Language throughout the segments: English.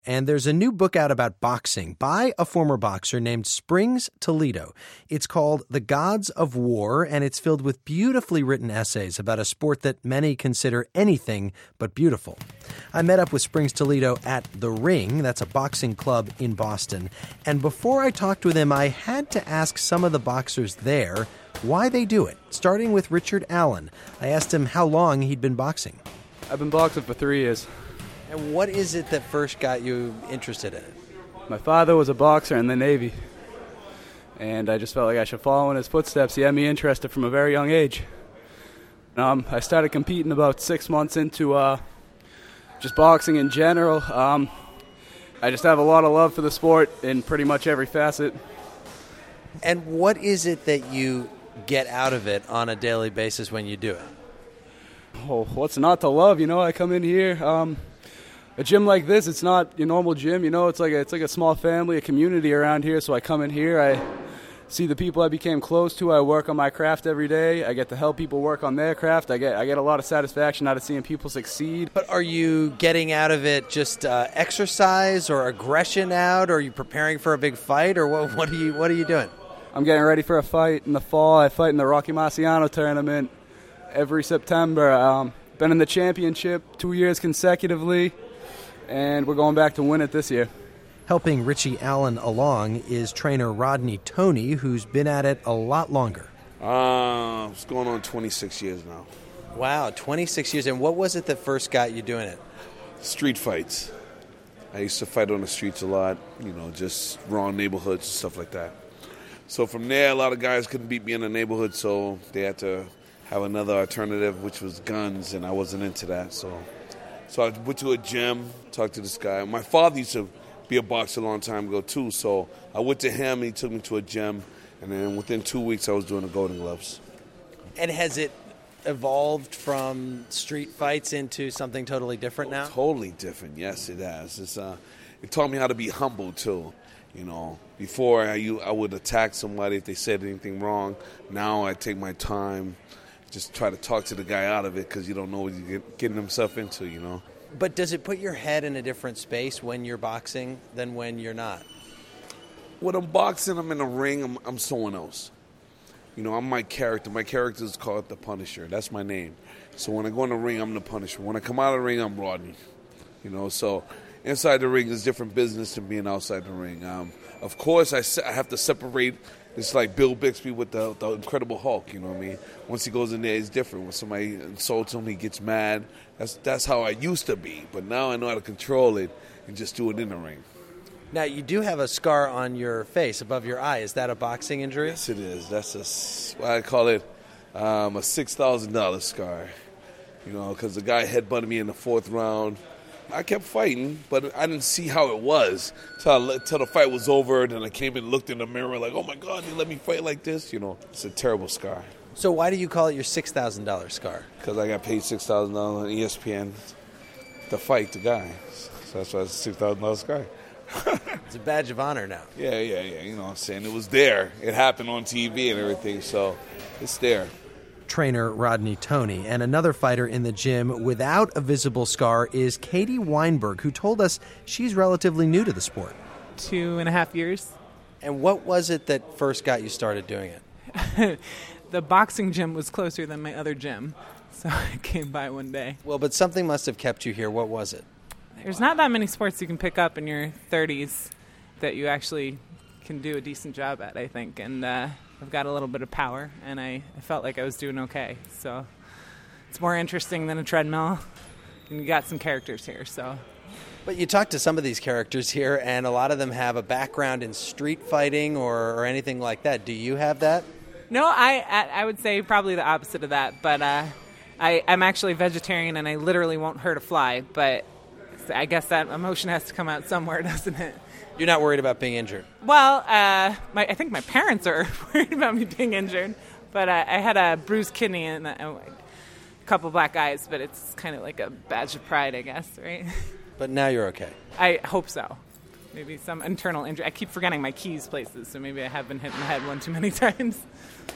And there's a new book out about boxing by a former boxer named Springs Toledo. It's called The Gods of War, and it's filled with beautifully written essays about a sport that many consider anything but beautiful. I met up with Springs Toledo at The Ring, that's a boxing club in Boston. And before I talked with him, I had to ask some of the boxers there why they do it, starting with Richard Allen. I asked him how long he'd been boxing. I've been boxing for 3 years. And what is it that first got you interested in it? My father was a boxer in the Navy, and I just felt like I should follow in his footsteps. He had me interested from a very young age. I started competing about 6 months into just boxing in general. I just have a lot of love for the sport in pretty much every facet. And what is it that you get out of it on a daily basis when you do it? Oh, what's not to love? I come in here. A gym like this, it's not your normal gym. It's like a small family, a community around here. So I come in here, I see the people I became close to. I work on my craft every day. I get to help people work on their craft. I get a lot of satisfaction out of seeing people succeed. But are you getting out of it just exercise or aggression out? Or are you preparing for a big fight? Or what are you doing? I'm getting ready for a fight in the fall. I fight in the Rocky Marciano tournament every September. Been in the championship 2 years consecutively. And we're going back to win it this year. Helping Richie Allen along is trainer Rodney Toney, who's been at it a lot longer. It's going on 26 years now. Wow, 26 years. And what was it that first got you doing it? Street fights. I used to fight on the streets a lot, just wrong neighborhoods and stuff like that. So from there, a lot of guys couldn't beat me in the neighborhood, so they had to have another alternative, which was guns, and I wasn't into that, So I went to a gym, talked to this guy. My father used to be a boxer a long time ago, too. So I went to him, he took me to a gym. And then within 2 weeks, I was doing the Golden Gloves. And has it evolved from street fights into something totally different now? Totally different, yes, it has. It taught me how to be humble, too. Before I would attack somebody if they said anything wrong. Now I take my time. Just try to talk to the guy out of it because you don't know what you're getting himself into, But does it put your head in a different space when you're boxing than when you're not? When I'm boxing, I'm in a ring, I'm someone else. I'm my character. My character is called the Punisher. That's my name. So when I go in the ring, I'm the Punisher. When I come out of the ring, I'm Rodney. So inside the ring is different business than being outside the ring. Of course, I have to separate. It's like Bill Bixby with the Incredible Hulk, you know what I mean? Once he goes in there, it's different. When somebody insults him, he gets mad. That's how I used to be. But now I know how to control it and just do it in the ring. Now, you do have a scar on your face above your eye. Is that a boxing injury? Yes, it is. That's what I call it, a $6,000 scar. Because the guy headbutted me in the fourth round. I kept fighting, but I didn't see how it was till the fight was over. Then I came and looked in the mirror like, oh, my God, they let me fight like this? It's a terrible scar. So why do you call it your $6,000 scar? Because I got paid $6,000 on ESPN to fight the guy. So that's why it's a $6,000 scar. It's a badge of honor now. Yeah. You know what I'm saying? It was there. It happened on TV and everything, so it's there. Trainer Rodney Toney. And another fighter in the gym without a visible scar is Katie Weinberg, who told us she's relatively new to the sport. 2.5 years. And what was it that first got you started doing it? The boxing gym was closer than my other gym, so I came by one day. Well, but something must have kept you here. What was it? There's not that many sports you can pick up in your 30s that you actually can do a decent job at, I think. And I've got a little bit of power, and I felt like I was doing okay. So it's more interesting than a treadmill, and you got some characters here. So. But you talk to some of these characters here, and a lot of them have a background in street fighting or anything like that. Do you have that? No, I would say probably the opposite of that. But I'm actually vegetarian, and I literally won't hurt a fly. But I guess that emotion has to come out somewhere, doesn't it? You're not worried about being injured? Well, I think my parents are worried about me being injured. But I had a bruised kidney and a couple black eyes, but it's kind of like a badge of pride, I guess, right? But now you're okay. I hope so. Maybe some internal injury. I keep forgetting my keys places, so maybe I have been hit in the head one too many times.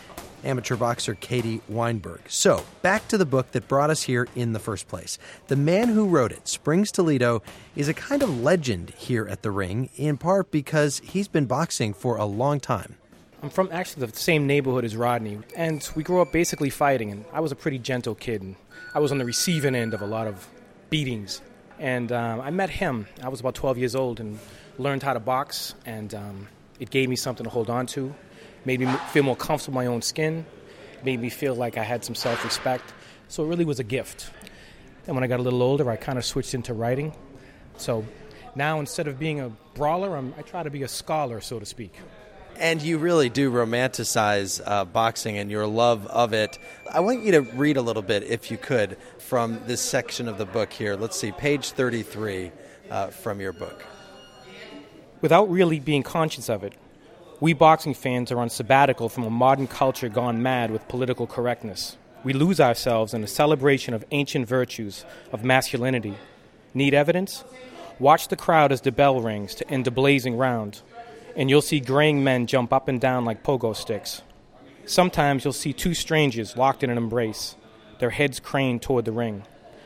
amateur boxer Katie Weinberg. So, back to the book that brought us here in the first place. The man who wrote it, Springs Toledo, is a kind of legend here at the ring, in part because he's been boxing for a long time. I'm from actually the same neighborhood as Rodney, and we grew up basically fighting, and I was a pretty gentle kid, and I was on the receiving end of a lot of beatings. And I met him. I was about 12 years old and learned how to box, and it gave me something to hold on to, made me feel more comfortable in my own skin, made me feel like I had some self-respect. So it really was a gift. And when I got a little older, I kind of switched into writing. So now instead of being a brawler, I try to be a scholar, so to speak. And you really do romanticize boxing and your love of it. I want you to read a little bit, if you could, from this section of the book here. Let's see, page 33 from your book. Without really being conscious of it, we boxing fans are on sabbatical from a modern culture gone mad with political correctness. We lose ourselves in a celebration of ancient virtues of masculinity. Need evidence? Watch the crowd as the bell rings to end a blazing round, and you'll see graying men jump up and down like pogo sticks. Sometimes you'll see two strangers locked in an embrace, their heads craned toward the ring.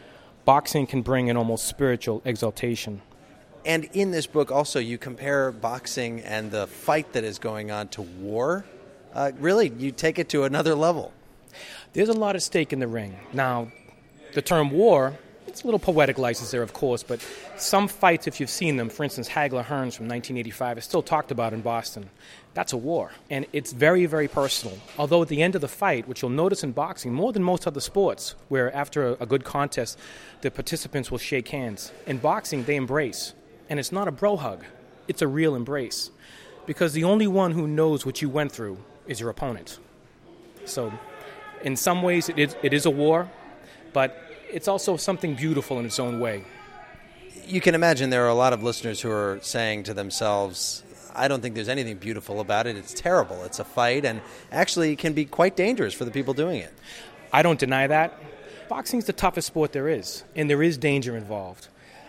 Boxing can bring an almost spiritual exaltation. And in this book also you compare boxing and the fight that is going on to war. Really, you take it to another level. There's a lot at stake in the ring. Now, the term war, it's a little poetic license there, of course, but some fights, if you've seen them, for instance, Hagler-Hearns from 1985, is still talked about in Boston. That's a war, and it's very, very personal. Although at the end of the fight, which you'll notice in boxing more than most other sports, where after a good contest, the participants will shake hands. In boxing, they embrace, and it's not a bro hug. It's a real embrace, because the only one who knows what you went through is your opponent. So in some ways, it is a war, but it's also something beautiful in its own way. You can imagine there are a lot of listeners who are saying to themselves, I don't think there's anything beautiful about it. It's terrible. It's a fight, and actually it can be quite dangerous for the people doing it. I don't deny that. Boxing is the toughest sport there is, and there is danger involved.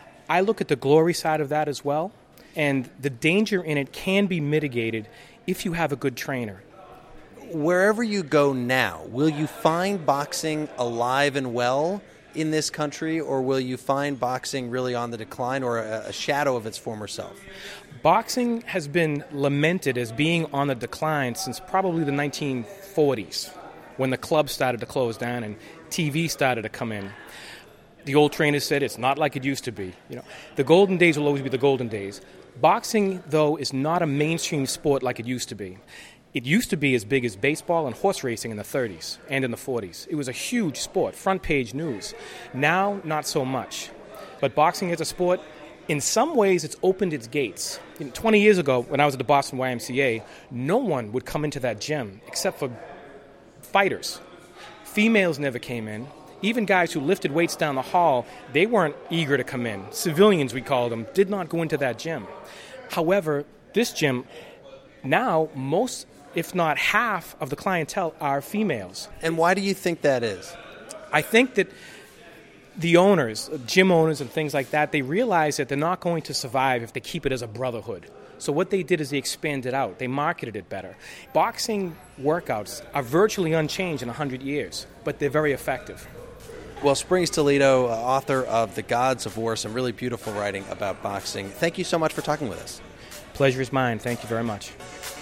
I look at the glory side of that as well, and the danger in it can be mitigated if you have a good trainer. Wherever you go now, will you find boxing alive and well in this country, or will you find boxing really on the decline or a shadow of its former self? Boxing has been lamented as being on the decline since probably the 1940s, when the clubs started to close down and TV started to come in. The old trainers said it's not like it used to be. The golden days will always be the golden days. Boxing, though, is not a mainstream sport like it used to be. It used to be as big as baseball and horse racing in the 30s and in the 40s. It was a huge sport, front page news. Now, not so much. But boxing as a sport, in some ways, it's opened its gates. 20 years ago, when I was at the Boston YMCA, no one would come into that gym except for fighters. Females never came in. Even guys who lifted weights down the hall, they weren't eager to come in. Civilians, we called them, did not go into that gym. However, this gym, now most, if not half, of the clientele are females. And why do you think that is? I think that the owners, gym owners and things like that, they realize that they're not going to survive if they keep it as a brotherhood. So what they did is they expanded out. They marketed it better. Boxing workouts are virtually unchanged in 100 years, but they're very effective. Well, Springs Toledo, author of The Gods of War, some really beautiful writing about boxing. Thank you so much for talking with us. Pleasure is mine. Thank you very much.